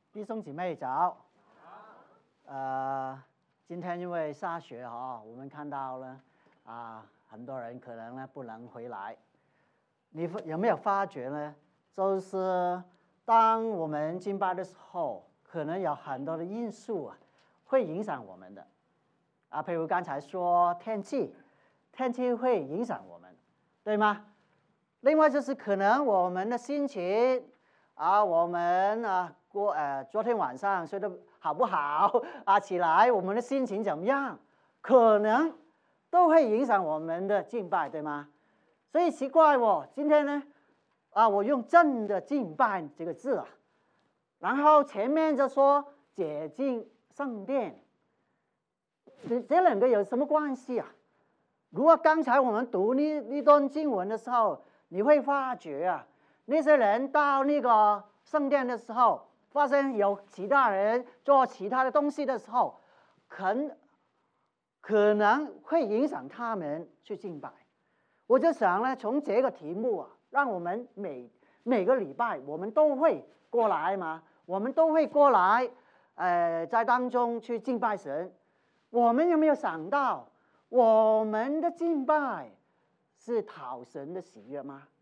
弟兄姊妹早。今天因为下雪我们看到了很多人可能呢不能回来。你有没有发觉呢？就是当我们敬拜的时候，可能有很多的因素会影响我们的譬如刚才说天气会影响我们，对吗？另外就是可能我们的心情我们昨天晚上睡得好不好起来我们的心情怎么样，可能都会影响我们的敬拜，对吗？所以奇怪今天呢我用真的敬拜这个字然后前面就说洁净圣殿，这两个有什么关系如果刚才我们读那段经文的时候，你会发觉那些人到那个圣殿的时候，发现有其他人做其他的东西的时候，可能会影响他们去敬拜。我就想呢，从这个题目让我们每个礼拜我们都会过来嘛，我们都会过来在当中去敬拜神。我们有没有想到我们的敬拜是讨神的喜悦吗？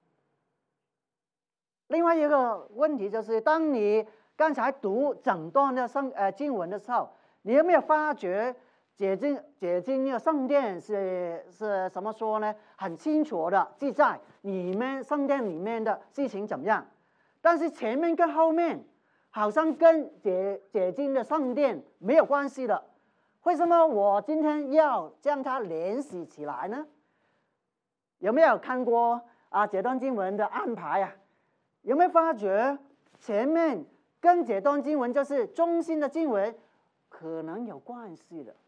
另外一个问题就是，当你刚才读整段的经文的时候，你有没有发觉解经那个圣殿是怎么说呢？很清楚的记载你们圣殿里面的事情怎么样，但是前面跟后面好像跟解经的圣殿没有关系的。为什么我今天要将它联系起来呢？有没有看过这段经文的安排有没有发觉前面跟这段经文就是中心的经文可能有关系的？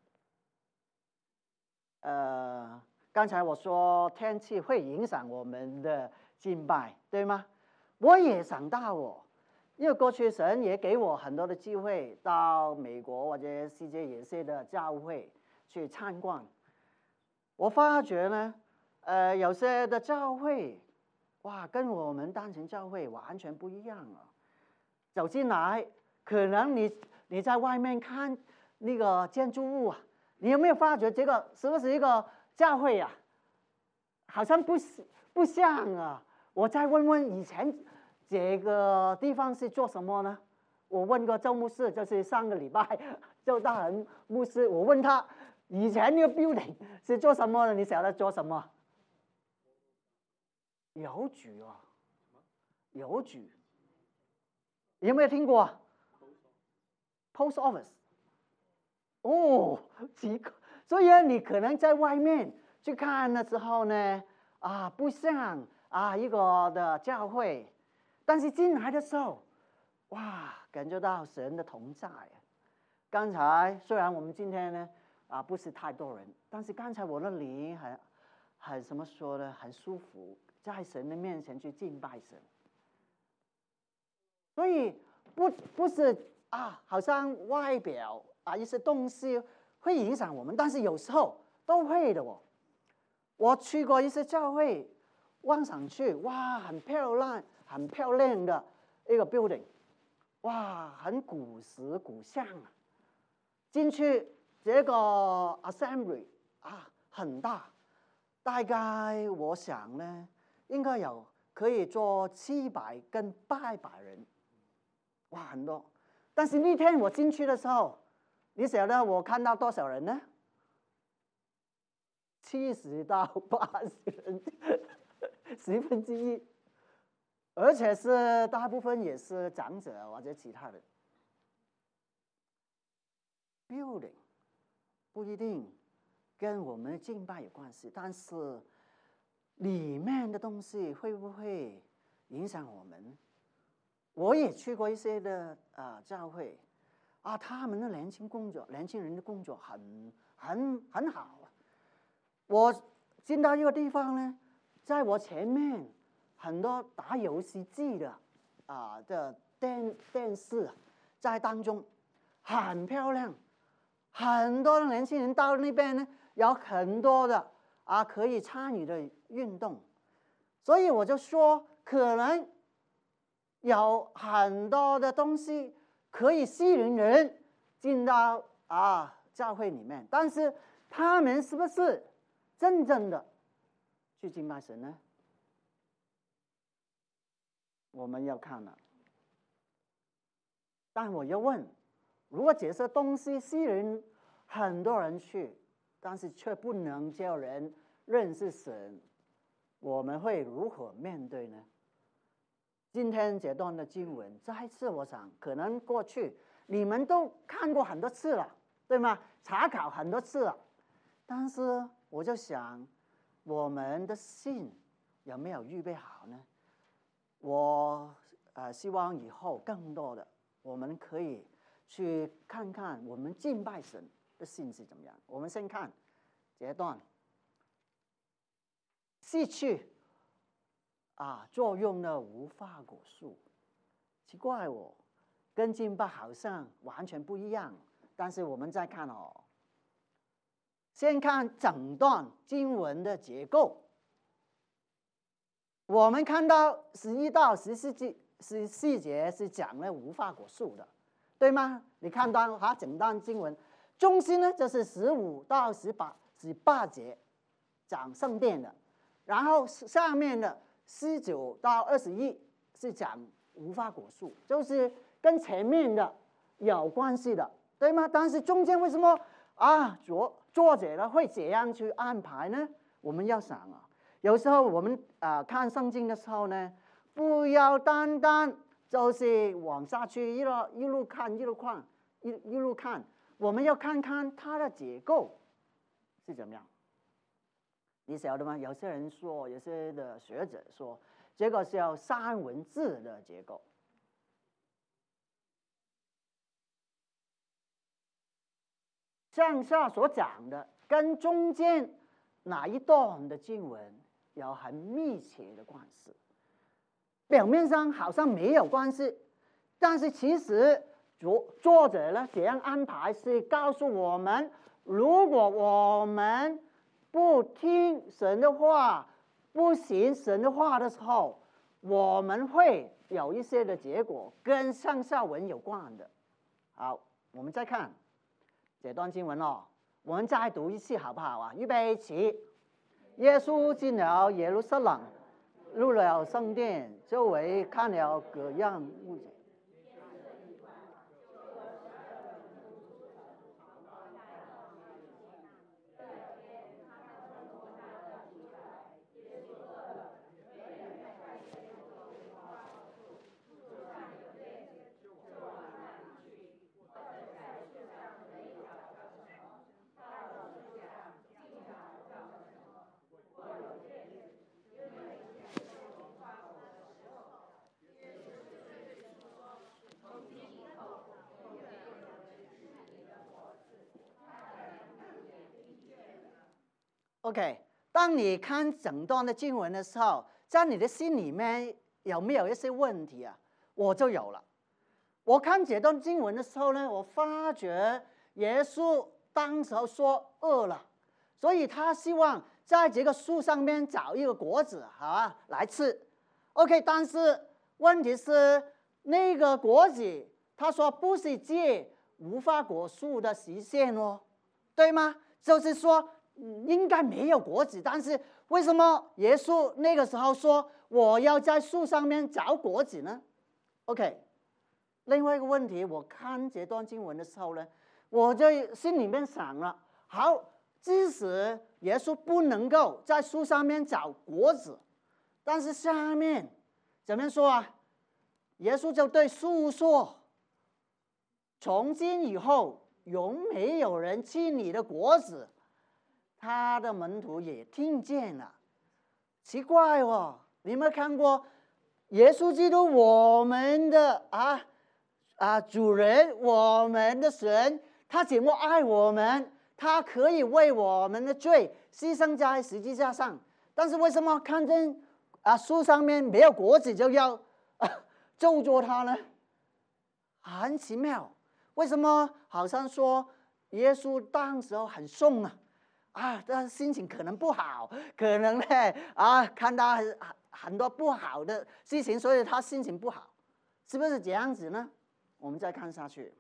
刚才我说天气会影响我们的敬拜，对吗？我也想到因为过去神也给我很多的机会到美国或者世界有些的教会去参观。我发觉呢有些的教会跟我们单纯教会完全不一样走进来可能你在外面看那个建筑物你有没有发觉这个是不是一个教会好像不像我再问问以前这个地方是做什么呢？我问过周牧师，就是上个礼拜周大恒牧师，我问他以前那个 building 是做什么的？你晓得做什么？邮局邮局有没有听过？Post office 奇怪，所以你可能在外面去看的时候呢不像一个的教会，但是进来的时候感觉到神的同在刚才虽然我们今天呢不是太多人，但是刚才我的灵很怎么说呢，很舒服，在神的面前去敬拜神。所以不是好像外表一些东西会影响我们，但是有时候都会的我去过一些教会，望上去很漂亮的一个 building， 很古时古香进去这个 assembly很大，大概我想呢应该有可以坐700跟800人，很多。但是那天我进去的时候，你晓得我看到多少人呢？70到80人1/10，而且是大部分也是长者或者其他人。building 不一定跟我们的敬拜有关系，但是里面的东西会不会影响我们？我也去过一些的教会他们的年轻人的工作很好我进到一个地方呢，在我前面很多打游戏机的的电视在当中很漂亮，很多的年轻人到那边呢，有很多的可以参与的运动，所以我就说可能有很多的东西可以吸引人进到教会里面，但是他们是不是真正的去敬拜神呢？我们要看了。但我要问，如果这些东西吸引很多人去，但是却不能叫人认识神，我们会如何面对呢？今天这段的经文，再次我想，可能过去你们都看过很多次了，对吗？查考很多次了，但是我就想，我们的心有没有预备好呢？我希望以后更多的我们可以去看看我们敬拜神的心是怎么样。我们先看这段，失去作用的无花果树，奇怪哦，跟敬拜好像完全不一样。但是我们再看哦，先看整段经文的结构。我们看到11到14节是讲了无花果树的，对吗？你看到整段经文中心呢，就是15到18节讲圣殿的，然后下面的19到21是讲无花果树，就是跟前面的有关系的，对吗？但是中间为什么作者呢会这样去安排呢？我们要想有时候我们看圣经的时候呢，不要单单就是往下去一路看，我们要看看它的结构是怎么样。你晓得吗？有些人说，有些的学者说，这个是要三文治的结构。向下所讲的跟中间哪一段的经文有很密切的关系，表面上好像没有关系，但是其实作者呢这样安排是告诉我们，如果我们不听神的话，不行神的话的时候，我们会有一些的结果跟上下文有关的。好，我们再看这段经文我们再读一次好不好预备起。耶稣进了耶路撒冷，入了圣殿，周围看了各样物件。OK， 当你看整段的经文的时候，在你的心里面有没有一些问题我就有了。我看这段经文的时候呢，我发觉耶稣当时候说饿了，所以他希望在这个树上面找一个果子来吃。OK， 但是问题是那个果子，他说不是借无花果树的实现对吗？就是说应该没有果子，但是为什么耶稣那个时候说我要在树上面找果子呢 ？OK， 另外一个问题，我看这段经文的时候呢，我就心里面想了，好，即使耶稣不能够在树上面找果子，但是下面怎么说耶稣就对树说，从今以后永没有人吃你的果子。他的门徒也听见了，奇怪你有没有看过耶稣基督我们的主人，我们的神，他怎么爱我们？他可以为我们的罪牺牲在十字架上，但是为什么看见树上面没有果子就要咒诅他呢？很奇妙，为什么好像说耶稣当时候很凶他心情可能不好，可能呢看到很多不好的事情，所以他心情不好，是不是这样子呢我们再看下去。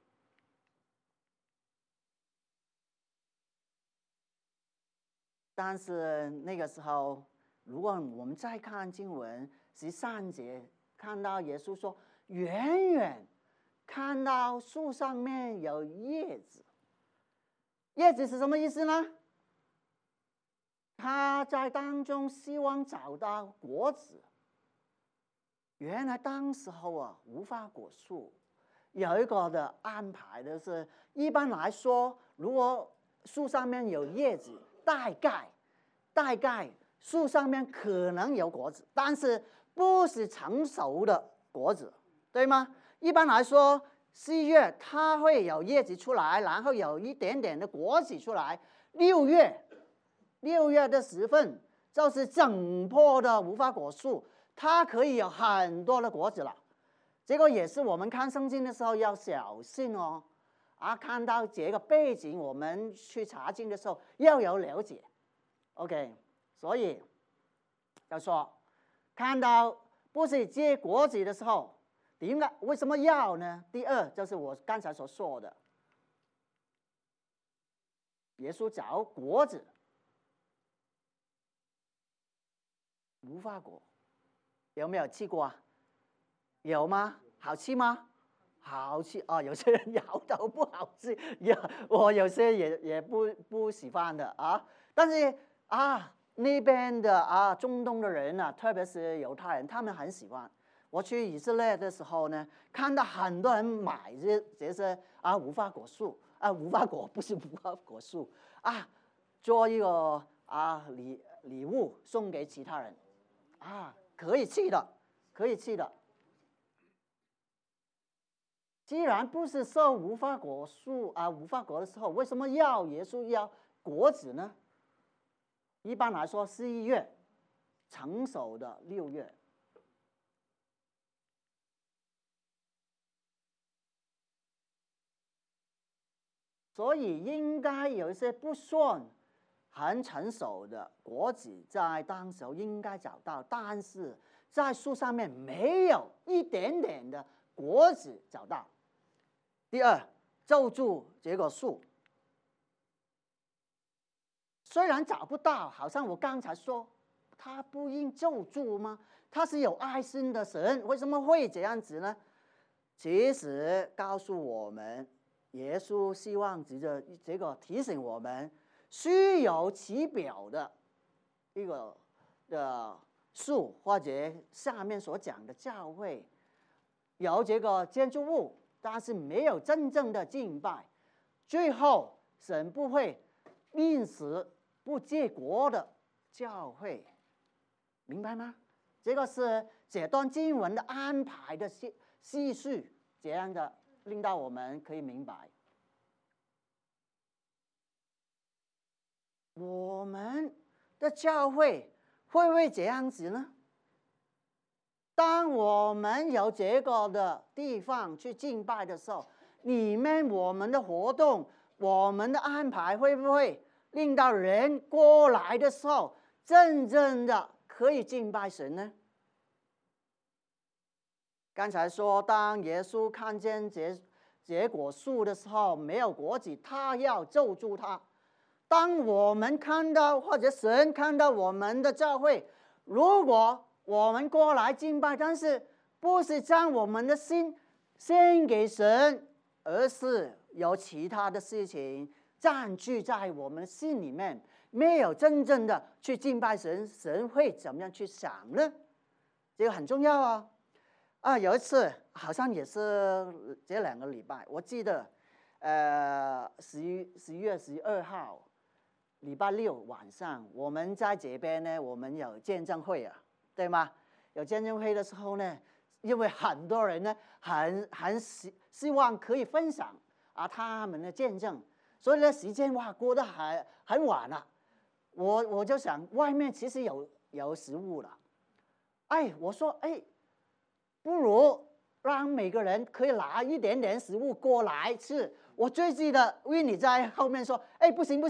但是那个时候，如果我们再看经文13节，看到耶稣说，远远看到树上面有叶子，叶子是什么意思呢？他在当中希望找到果子。原来当时候啊，无花果树有一个的安排的是，一般来说，如果树上面有叶子，大概树上面可能有果子，但是不是成熟的果子，对吗？一般来说，4月它会有叶子出来，然后有一点点的果子出来。6月的时分，就是整棵的无花果树，它可以有很多的果子了。这个也是我们看圣经的时候要小心哦。看到这个背景，我们去查经的时候要有了解。OK， 所以要说，看到不是结果子的时候，为什么要呢？第二就是我刚才所说的，耶稣找果子，无花果，有没有吃过啊？有吗？好吃吗？好吃啊！有些人摇头不好吃，我有些也不喜欢的啊。但是那边的中东的人啊，特别是犹太人，他们很喜欢。我去以色列的时候呢，看到很多人买这些无花果树无花果不是无花果树做一个礼物送给其他人可以吃的，可以吃的。既然不是收无花果树无花果的时候，为什么耶稣要果子呢？一般来说11月，成熟的6月。所以应该有一些不算很成熟的果子，在当时候应该找到，但是在树上面没有一点点的果子找到。第二，咒住这个树，虽然找不到，好像我刚才说，他不应咒住吗？他是有爱心的神，为什么会这样子呢？其实告诉我们，耶稣希望这个提醒我们，虚有其表的一个树，或者下面所讲的教会，有这个建筑物，但是没有真正的敬拜，最后神不会因此不结果的教会，明白吗？这个是这段经文的安排的细序，这样的令到我们可以明白，我们的教会会不会这样子呢？当我们有这个的地方去敬拜的时候，里面我们的活动、我们的安排会不会令到人过来的时候，真正的可以敬拜神呢？刚才说，当耶稣看见结果树的时候没有果子，他要咒住它。当我们看到或者神看到我们的教会，如果我们过来敬拜，但是不是将我们的心献给神，而是有其他的事情占据在我们心里面，没有真正的去敬拜神，神会怎么样去想呢？这个很重要有一次好像也是这2个礼拜，我记得11月12号礼拜六晚上，我们在这边呢，我们有见证会对吗？有见证会的时候呢，因为很多人呢很希望可以分享他们的见证，所以呢时间过得很晚了。我就想外面其实有食物了，我说不如让每个人可以拿一点点食物过来吃。我最记得Winnie在后面说不行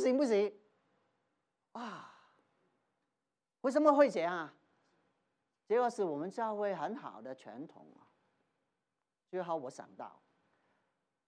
为什么会这样这个是我们教会很好的传统最后我想到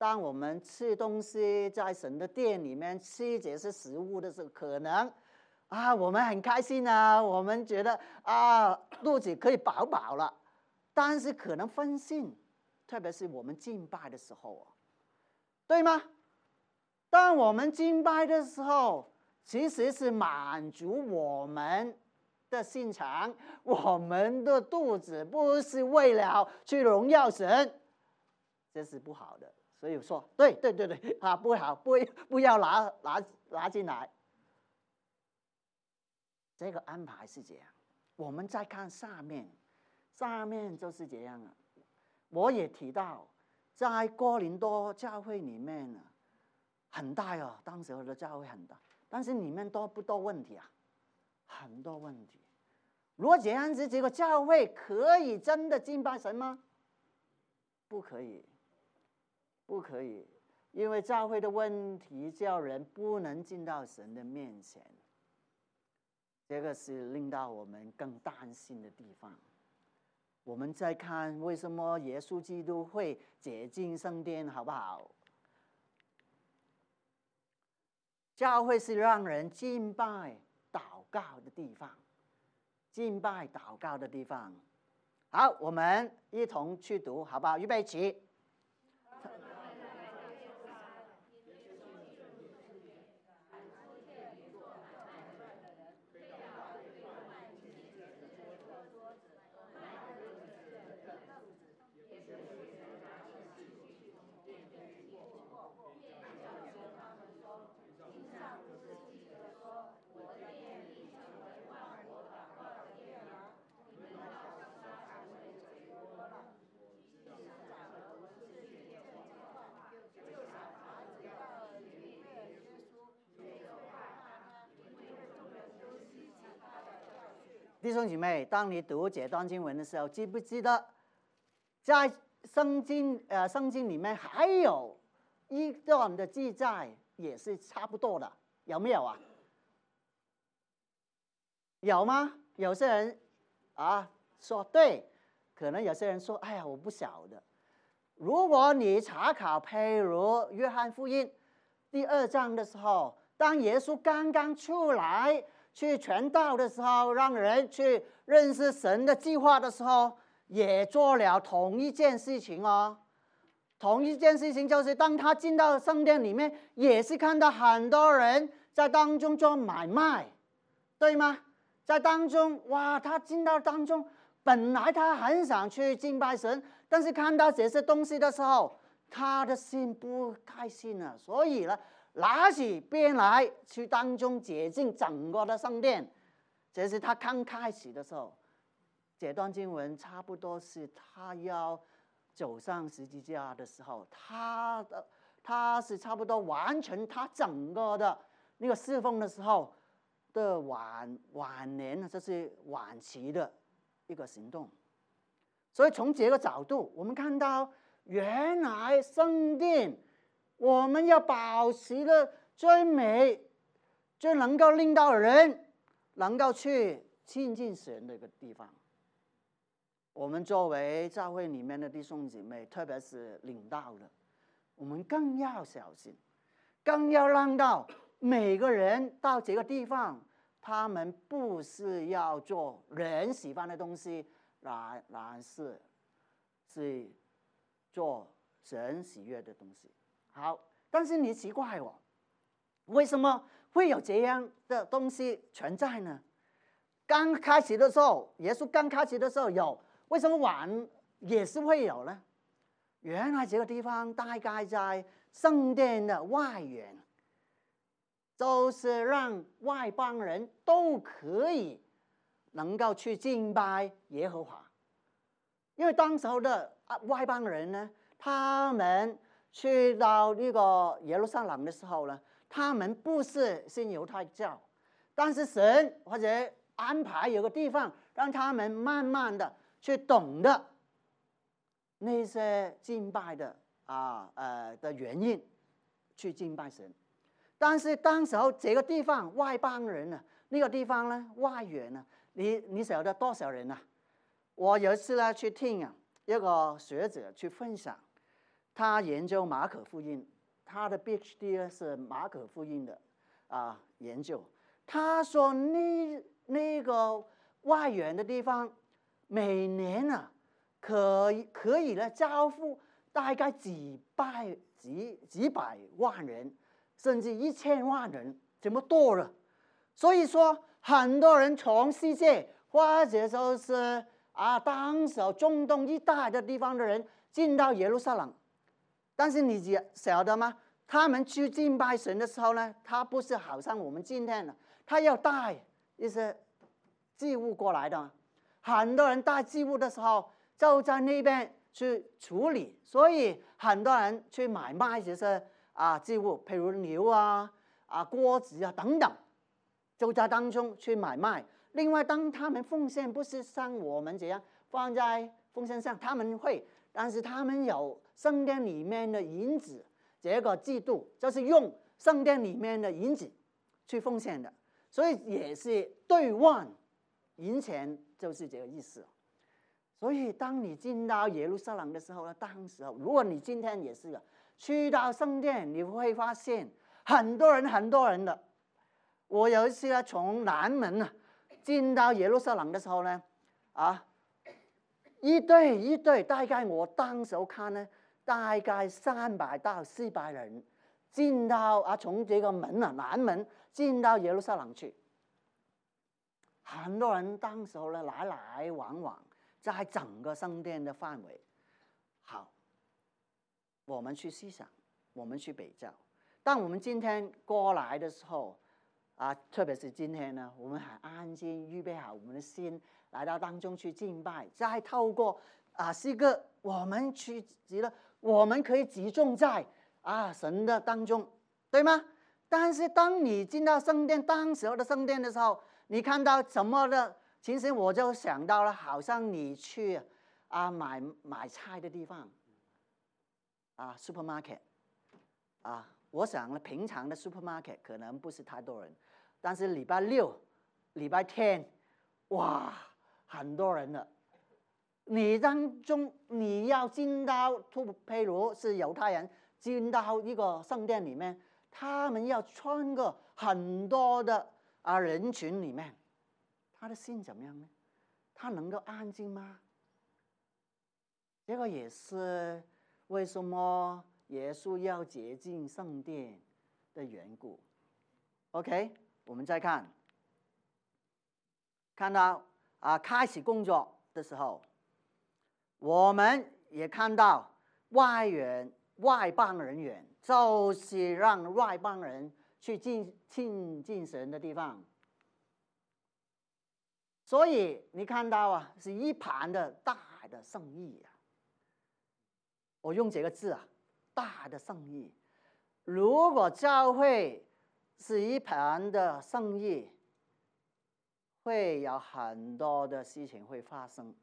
当我们吃东西，在神的殿里面吃这些食物的时候，可能我们很开心啊，我们觉得肚子可以饱饱了，但是可能分心，特别是我们敬拜的时候，对吗？当我们敬拜的时候，其实是满足我们的心肠，我们的肚子，不是为了去荣耀神，这是不好的。所以说，对不好，不要拿进来。这个安排是这样。我们再看下面就是这样了。我也提到，在哥林多教会里面呢，很大哦，当时的教会很大，但是里面多不多问题啊？很多问题。如果这样子，这个教会可以真的敬拜神吗？不可以，不可以，因为教会的问题叫人不能进到神的面前，这个是令到我们更担心的地方。我们再看为什么耶稣基督会洁净圣殿，好不好？教会是让人敬拜、祷告的地方，敬拜、祷告的地方。好，我们一同去读，好不好？预备起。弟兄姐妹，当你读这段经文的时候，记不记得在圣经里面还有一段的记载也是差不多的，有没有啊？有吗？有些人说对，可能有些人说哎呀我不晓得。如果你查考譬如约翰福音第2章的时候，当耶稣刚刚出来去传道的时候，让人去认识神的计划的时候，也做了同一件事情哦。同一件事情就是当他进到圣殿里面，也是看到很多人在当中做买卖，对吗？在当中他进到当中，本来他很想去敬拜神，但是看到这些东西的时候，他的心不开心了，所以呢，拿起鞭来去当中洁净整个的圣殿。这是他刚开始的时候。这段经文差不多是他要走上十字架的时候，他是差不多完成他整个的那个侍奉的时候的晚年，这是晚期的一个行动。所以从这个角度，我们看到原来圣殿我们要保持的最美，最能够令到人能够去亲近神的一个地方。我们作为教会里面的弟兄姐妹，特别是领导的，我们更要小心，更要让到每个人到这个地方，他们不是要做人喜欢的东西，而是做神喜悦的东西。好，但是你奇怪为什么会有这样的东西存在呢？刚开始的时候，耶稣刚开始的时候有，为什么晚也是会有呢？原来这个地方大概在圣殿的外缘，就是让外邦人都可以能够去敬拜耶和华。因为当时候的外邦人呢，他们去到那个耶路撒冷的时候呢，他们不是信犹太教，但是神或者安排有个地方让他们慢慢的去懂得那些敬拜的的原因，去敬拜神。但是当时候这个地方外邦人呢，那个地方呢外缘呢，你晓得多少人啊？我有一次呢去听一个学者去分享， 他研究马可福音，他的 PhD 呢是马可福音的研究。他说那个外远的地方，每年可以呢交付大概几百万人，甚至1000万人，这么多了。所以说，很多人从世界或者就是当时中东一带的地方的人进到耶路撒冷。但是你晓得吗？他们去敬拜神的时候呢，他不是好像我们今天的，他要带一些祭物过来的。很多人带祭物的时候，就在那边去处理，所以很多人去买卖这些祭物，譬如牛锅子等等，就在当中去买卖。另外，当他们奉献，不是像我们这样放在奉献上，他们会，但是他们有圣殿里面的银子，这个制度就是用圣殿里面的银子去奉献的，所以也是兑换银钱，就是这个意思。所以当你进到耶路撒冷的时候呢，当时候如果你今天也是去到圣殿，你会发现很多人的。我有一次呢，从南门进到耶路撒冷的时候呢，一队，大概我当时候看呢，大概300到400人进到从这个门南门进到耶路撒冷去。很多人当时候呢来往，在整个圣殿的范围。好，我们去思想，我们去比较。当我们今天过来的时候特别是今天呢，我们很安静，预备好我们的心，来到当中去敬拜，再透过诗歌，我们可以集中在神的当中，对吗？但是当你进到圣殿，当时候的圣殿的时候，你看到什么的？其实我就想到了，好像你去买菜的地方supermarket 我想呢，平常的 supermarket 可能不是太多人，但是礼拜六、礼拜天，哇，很多人了。你当中你要进到，譬如是犹太人进到一个圣殿里面，他们要穿过很多的人群里面，他的心怎么样呢？他能够安静吗？这个也是为什么耶稣要洁净圣殿的缘故。OK， 我们再看到开始工作的时候，我们也看到外邦人员，就是让外邦人去亲近神的地方。所以你看到是一盘的大的生意我用这个字大的生意。如果教会是一盘的生意，会有很多的事情会发生。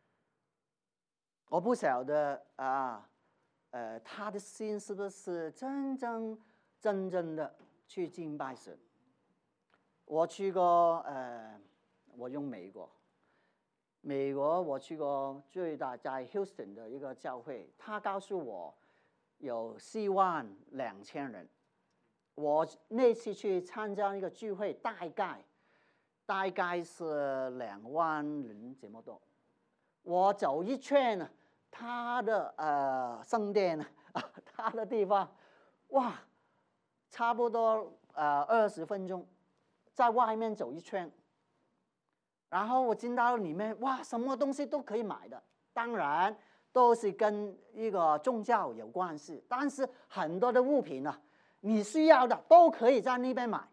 我不晓得他的心是不是真正的去敬拜神。我去过我用美国我去过最大在 Houston 的一个教会，他告诉我有42000人。我那次去参加一个聚会，大概是2万人这么多。我走一圈他的圣殿他的地方，哇，差不多20分钟，在外面走一圈。然后我进到里面，哇，什么东西都可以买的，当然都是跟一个宗教有关系，但是很多的物品你需要的都可以在那边买，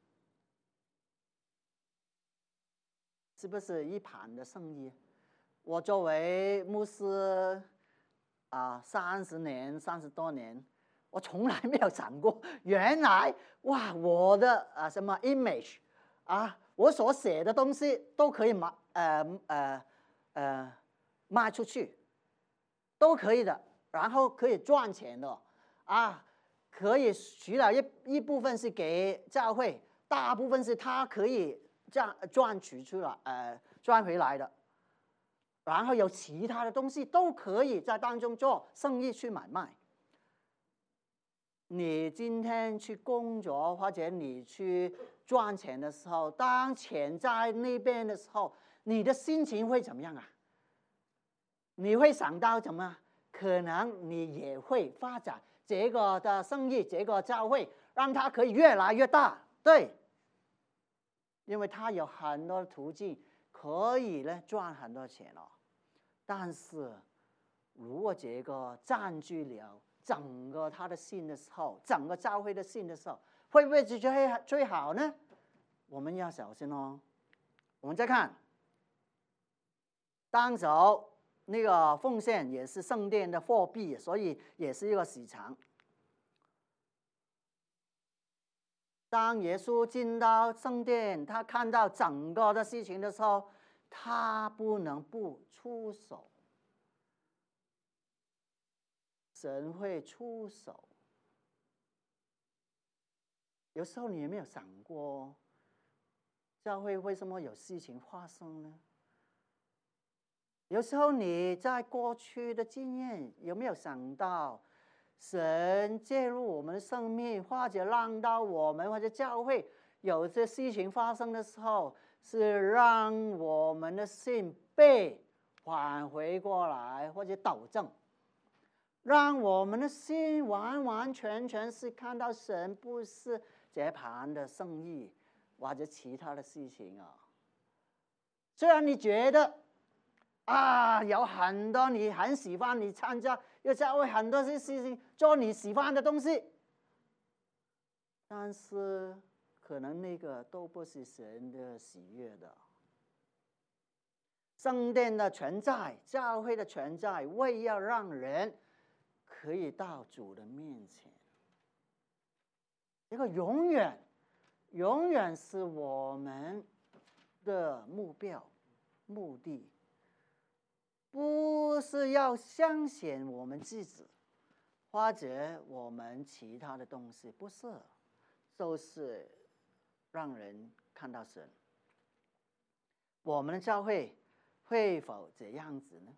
是不是一盘的生意？我作为牧师30多年，我从来没有想过，原来哇，我的什么 image 我所写的东西都可以卖出去，都可以的，然后可以赚钱的可以除了一部分是给教会，大部分是他可以赚回来的，然后有其他的东西都可以在当中做生意去买卖。 你今天去工作或者你去赚钱的时候，当钱在那边的时候，你的心情会怎么样啊？你会想到怎么？可能你也会发展这个的生意，这个教会，让它可以越来越大，对。因为它有很多途径可以呢赚很多钱哦。但是如果这个占据了整个他的心的时候，整个教会的心的时候，会不会是最好呢？我们要小心哦。我们再看，当时那个奉献也是圣殿的货币，所以也是一个市场。当耶稣进到圣殿，他看到整个的事情的时候，他不能不出手。神会出手。有时候你有没有想过，教会为什么有事情发生呢？有时候你在过去的经验有没有想到，神介入我们的生命，或者让到我们或者教会有些事情发生的时候，是让我们的心被挽回过来，或者导正，让我们的心完完全全是看到神不是这盘的生意或者其他的事情啊。虽然你觉得有很多你很喜欢，你参加又教会很多些事情，做你喜欢的东西，但是可能那个都不是神的喜悦的。圣殿的存在，教会的存在，为要让人可以到主的面前，这个永远是我们的目标目的。不是要彰显我们自己，或者我们其他的东西，不是，就是让人看到神。我们的教会会否这样子呢？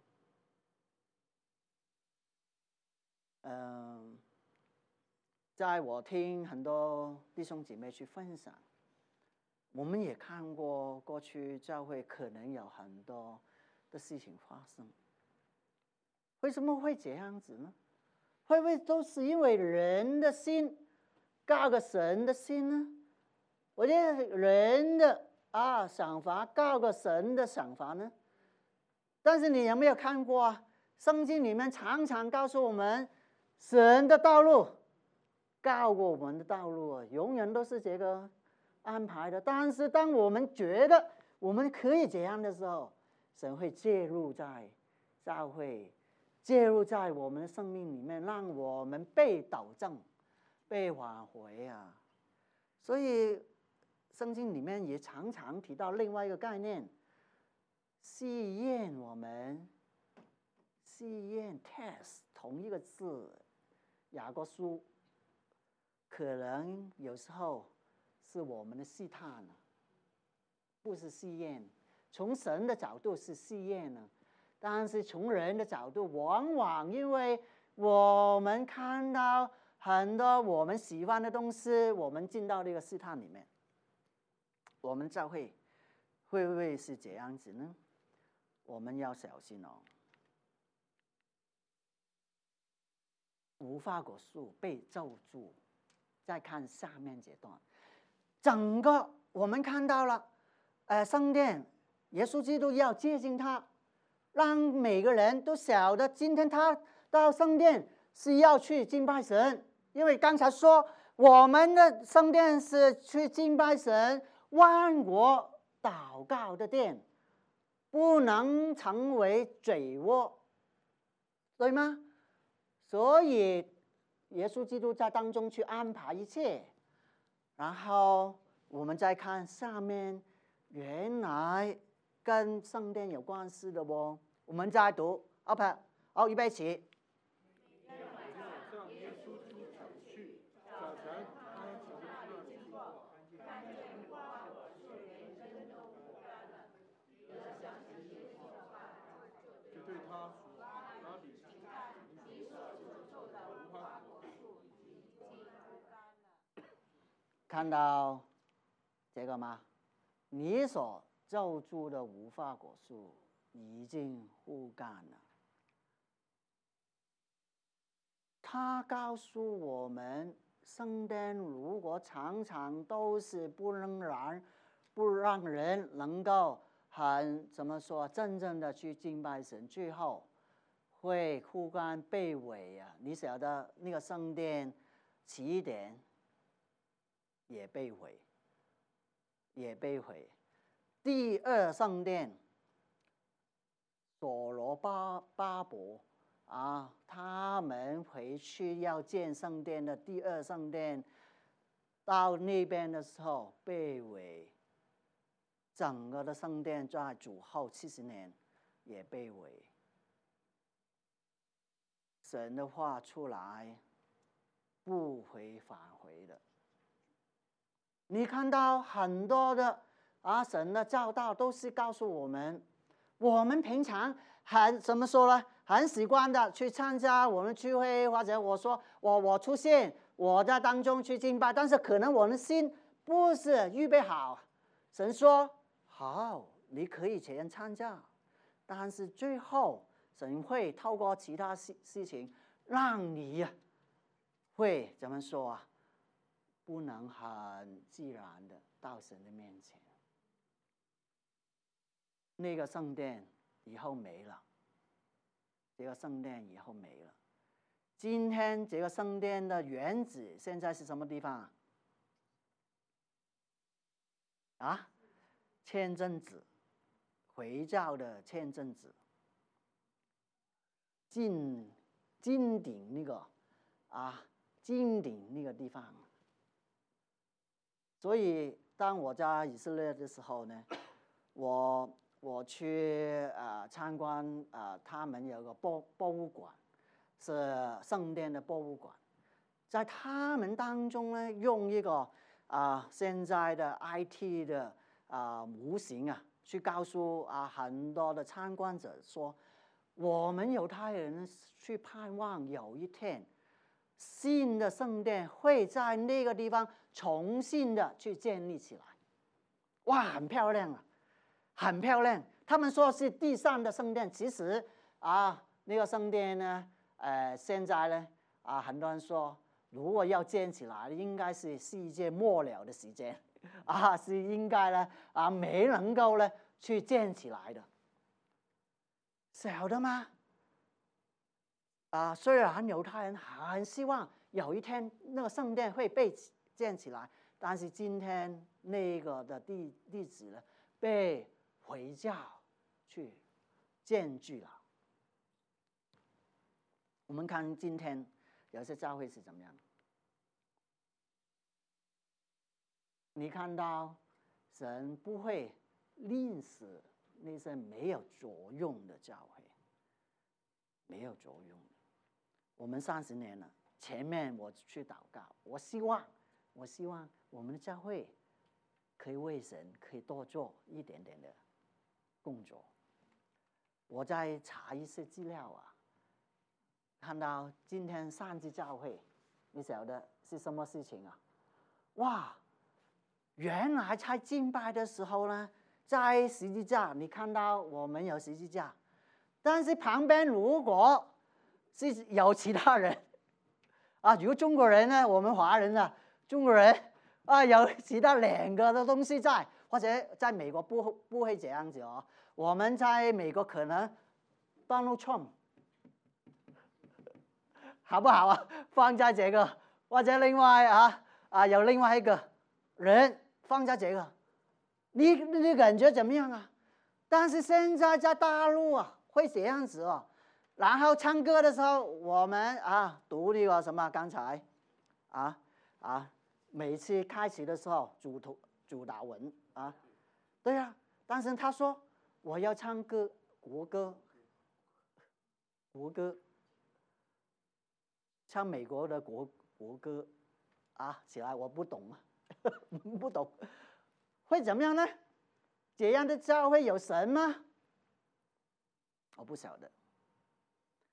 在我听很多弟兄姐妹去分享，我们也看过过去教会可能有很多的事情发生。为什么会这样子呢？会不会都是因为人的心高过神的心呢？我觉得人的想法高过神的想法呢？但是你有没有看过圣经里面常常告诉我们，神的道路高过我们的道路永远都是这个安排的。但是当我们觉得我们可以这样的时候，神会介入在教会，介入在我们的生命里面，让我们被导正、被挽回啊。所以圣经里面也常常提到另外一个概念，试验我们，试验 test 同一个字，雅各书可能有时候是我们的试探了，不是试验。从神的角度是试验呢，但是从人的角度，往往因为我们看到很多我们喜欢的东西，我们进到这个试探里面。我们教会会不会是这样子呢？我们要小心哦。无花果树被咒住，再看下面这段，整个我们看到了，圣殿，耶稣基督要接近他，让每个人都晓得，今天他到圣殿是要去敬拜神，因为刚才说我们的圣殿是去敬拜神，万国祷告的殿，不能成为嘴窝，对吗？所以耶稣基督在当中去安排一切。然后我们再看下面，原来跟圣殿有关系的哦。我们再读，OK，好，预备起。 看到这个吗？你所咒诅的无花果树已经枯干了。他告诉我们，圣殿如果常常都是不让人能够怎么说真正的去敬拜神，最后会枯干被毁啊！你晓得那个圣殿起点也被毁，第二圣殿所罗巴伯他们回去要建圣殿的第二圣殿，到那边的时候被毁，整个的圣殿在主后70年也被毁。神的话出来不会返回的。你看到很多的神的教导都是告诉我们，我们平常怎么说呢？很习惯的去参加我们聚会，或者我说我出现，我在当中去敬拜，但是可能我的心不是预备好。神说好，你可以前参加，但是最后神会透过其他事情让你会怎么说不能很自然的到神的面前。那个圣殿以后没了，这个圣殿以后没了。今天这个圣殿的原址现在是什么地方千镇子，回教的千镇子，金顶那个金顶那个地方。所以当我在以色列的时候呢，我去参观他们有个博物馆，是圣殿的博物馆。在他们当中呢，用一个现在的 IT 的模型去告诉很多的参观者说，我们犹太人去盼望有一天新的圣殿会在那个地方重新的去建立起来。哇，很漂亮很漂亮。他们说是地上的圣殿，其实那个圣殿呢现在呢很多人说如果要建起来应该是世界末了的时间是应该呢没能够呢去建起来的。晓得吗？虽然犹太人很希望有一天那个圣殿会被建起来，但是今天那个的地址呢被回教去占据了。我们看今天有些教会是怎么样？你看到神不会吝啬那些没有作用的教会，没有作用的。我们30年了，前面我去祷告，我希望我们的教会可以为神可以多做一点点的工作。我在查一些资料看到今天3支教会，你晓得是什么事情哇，原来在敬拜的时候呢，在十字架，你看到我们有十字架，但是旁边如果是有其他人如果中国人呢，我们华人中国人有其他2个的东西在，或者在美国不会这样子我们在美国可能 Donald Trump 好不好放在这个，或者另外有另外一个人放在这个，你感觉怎么样但是现在在大陆会这样子然后唱歌的时候，我们读那个什么刚才每次开始的时候主导文对但是他说我要唱歌国歌，唱美国的国歌起来我不懂不懂，会怎么样呢？这样的教会有神吗？我不晓得。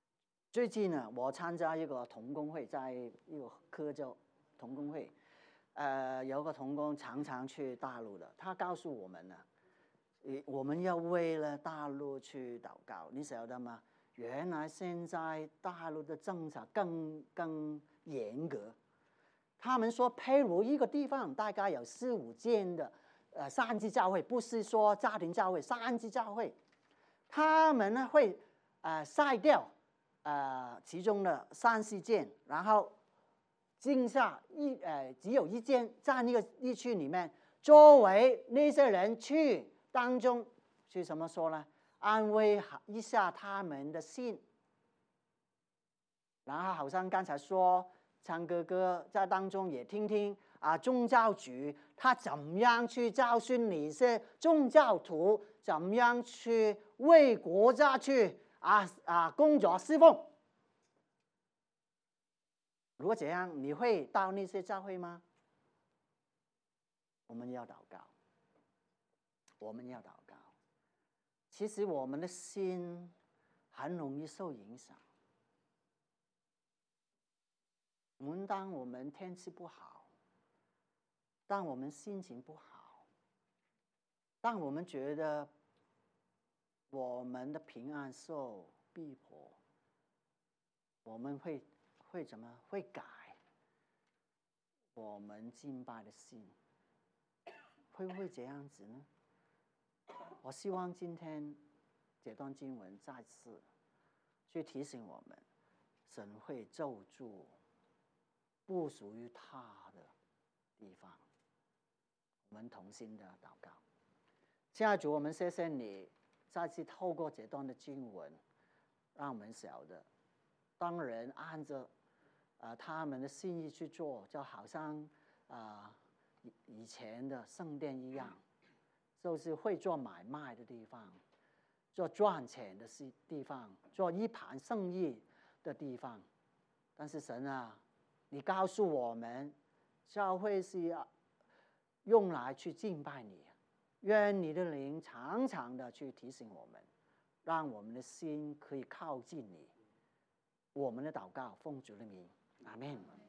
最近呢，我参加一个同工会，在一个科州同工会， 有个同工常常去大陆的，他告诉我们呢，我们要为了大陆去祷告，你晓得吗？原来现在大陆的政策更严格。他们说，譬如一个地方大概有4、5间的三级教会，不是说家庭教会，三级教会，他们呢会筛掉其中的3、4间，然后剩下只有1间在那个地区里面，作为那些人去当中去怎么说呢？安慰一下他们的心。然后好像刚才说，昌哥哥在当中也听听宗教局他怎么样去教训你是宗教徒，怎么样去为国家去工作侍奉。如果这样，你会到那些教会吗？我们要祷告，我们要祷告。其实我们的心很容易受影响。当我们天气不好，当我们心情不好，当我们觉得我们的平安受逼迫，我们会怎么？会改我们敬拜的心，会不会这样子呢？我希望今天这段经文再次去提醒我们，神会咒住不属于他的地方。我们同心的祷告。亲爱的主，我们谢谢你再次透过这段的经文，让我们晓得，当人按着他们的心意去做，就好像以前的圣殿一样，就是会做买卖的地方，做赚钱的地方，做一盘生意的地方。但是神啊，你告诉我们，教会是用来去敬拜你。愿你的灵常常的去提醒我们，让我们的心可以靠近你。我们的祷告奉主的名，阿们。